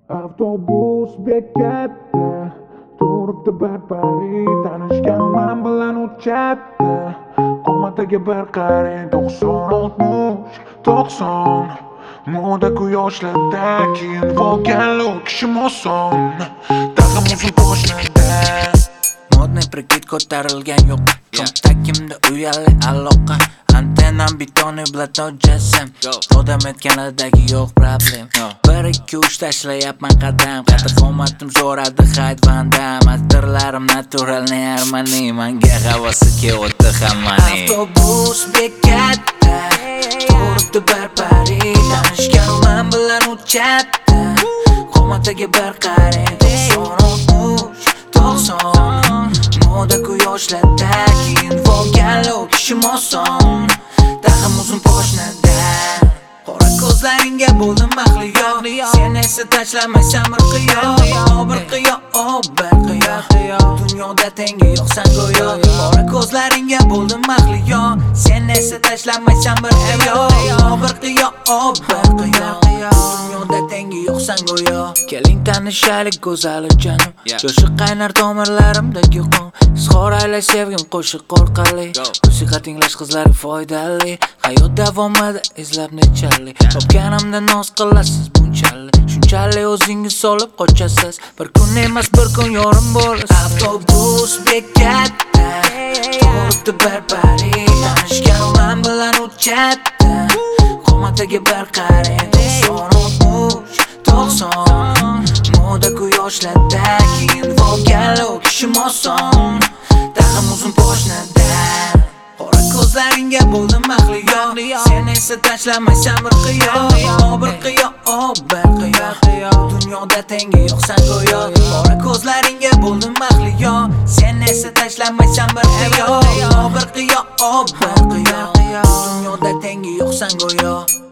Avtobus bekatda turibdi bir pari, tanishganim men bilan uchatdi. Qomatiga bir qarang, 90 moda-ku yoshlarda keyin bo'lgan u kishim oson. Tag'in uzun qo'shnida modniy prikit ko'tarilgan yo'q. Kontaktimda uyali aloqa, antennam betoni bilan tojasam. Rodam etganidagi yo'q problem. 1-2-3 tashlayapman qadam. Qadr qomatim so'radi Hayd Van Dam. Atirlarim naturalniy armani, manga havasi kelyapti hammaning. Avtobus bekatda turibdi bir pari, tanishganim men bilan uchatdi. Qomatiga bir qarang, 90 moda-ku yoshlarda keyin bo'lgan u kishim oson. Tag'in uzun poshnada qora ko'zlaringga bo'ldim mahliyo, sen esa tashlamaysan bir qiyo. Bir qiyo, bir qiyo, dunyoda tengi yo'qsan go'yo. Qora ko'zlaringga bo'ldim mahliyo, sen esa tashlamaysan bir qiyo. Bir qiyo, bir qiyo, dunyoda tengi yo'qsan go'yo. Keling tanishaylik go'zalijonim, yoshi qaynar tomirlarimdagi qon. Izhor ayla sevgim qo'shiq orqali, musiqa tinglash qizlarga foydali. Hayot davomida izlab nechalik topganimda noz qilasiz bunchalik. Shunchalik o'zingiz solib qochasiz, bir kun emas bir kun yorim bo'lasiz. Avtobus bekatda turibdi bir pari, tanishganim men bilan uchatdi. Qomatiga bir qarang, 90 moda-ku yoshlarda keyin bo'lgan u kishim oson. Tag'in uzun poshnada qora ko'zlaringga bo'ldim mahliyo, sen esa tashlamaysan bir qiyo. Bir qiyo, bir qiyo, dunyoda tengi yo'qsan go'yo. Qora ko'zlaringga bo'ldim mahliyo, sen esa tashlamaysan bir qiyo. Bir qiyo, bir qiyo, dunyoda tengi yo'qsan go'yo.